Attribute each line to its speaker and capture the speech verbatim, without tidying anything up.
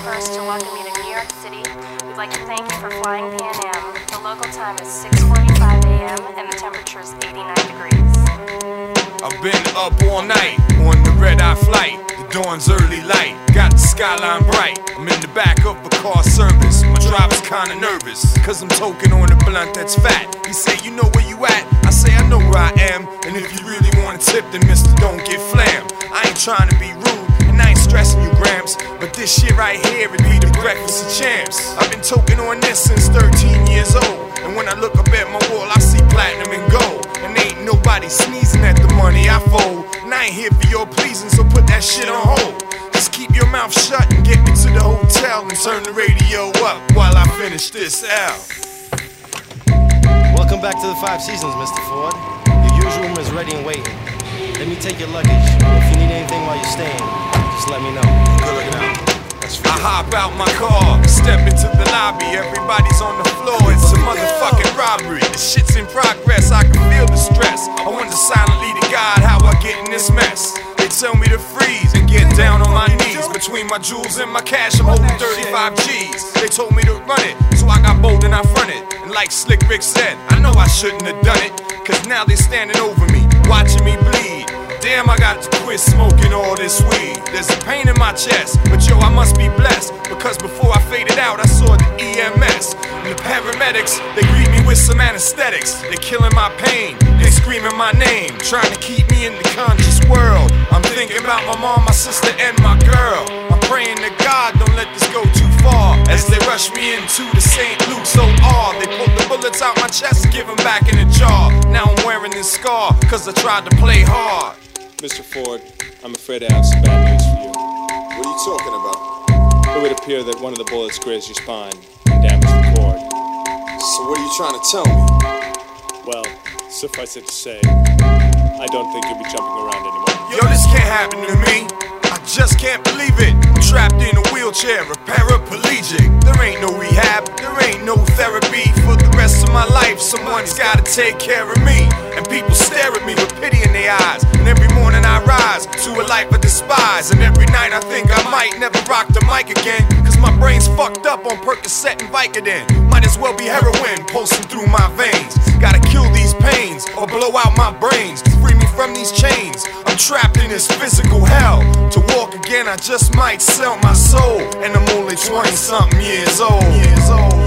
Speaker 1: first to welcome you to New York City. We'd like to thank you for flying Pan Am. The local time is six forty-five a m and the temperature is eighty-nine degrees.
Speaker 2: I've been up all night on the red-eye flight. The dawn's early light, got the skyline bright. I'm in the back of a car service. My driver's kinda nervous, cause I'm toking on a blunt that's fat. He say, you know where you at? I say, I know where I am. And if you really want a tip, then mister, don't get flam. I ain't trying to be rude, and I ain't stressing you, Gramps, but this shit right here, it be the breakfast of champs. I've been toking on this since thirteen years old, and when I look up at my wall, I see platinum and gold. And ain't nobody sneezing at the money I fold. And I ain't here for your pleasing, so put that shit on hold. Just keep your mouth shut and get me to the hotel and turn the radio up while I finish this out.
Speaker 3: Welcome back to the Five Seasons, Mister Ford. Your usual room is ready and waiting. Let me take your luggage. If you need anything while you're staying, just let me know.
Speaker 2: Good looking out. I hop out my car, step into the lobby. Everybody's on the floor, it's a motherfucking robbery. The shit's in progress, I can feel the stress. I wonder silently to God how I get in this mess. They tell me to freeze and get down on my knees. Between my jewels and my cash, I'm holding thirty-five G's. They told me to run it, so I got bold and I fronted. And like Slick Rick said, I know I shouldn't have done it, cause now they standing over me, watching me bleed. Damn, I got to quit smoking all this weed. There's a pain in my chest, but yo, I must be blessed, because before I faded out, I saw the E M S. And the paramedics, they greet me with some anesthetics. They killing my pain, they screaming my name, trying to keep me in the conscious world. I'm thinking about my mom, my sister, and my girl. I'm praying to God, don't let this go too far. As they rush me into the Saint Luke's O R, they pull the bullets out my chest and give them back in the jar. Now I'm wearing this scar, cause I tried to play hard.
Speaker 4: Mister Ford, I'm afraid I have some bad news for you.
Speaker 5: What are you talking about?
Speaker 4: It would appear that one of the bullets grazed your spine and damaged the cord.
Speaker 5: So what are you trying to tell me?
Speaker 4: Well, suffice it to say, I don't think you'll be jumping around anymore.
Speaker 2: Yo, this can't happen to me. I just can't believe it. I'm trapped in a wheelchair, a paraplegic. There ain't no rehab, there ain't no therapy. For the rest of my life, someone's gotta take care of me. And people stare at me with pity in their eyes. And every morning I rise to a life I despise. And every night I think I might never rock the mic again, cause my brain's fucked up on Percocet and Vicodin. Might as well be heroin pulsing through my veins. Gotta kill these pains or blow out my brains to free me from these chains. I'm trapped in this physical hell. To walk again I just might sell my soul, and I'm only twenty something years old. Years old.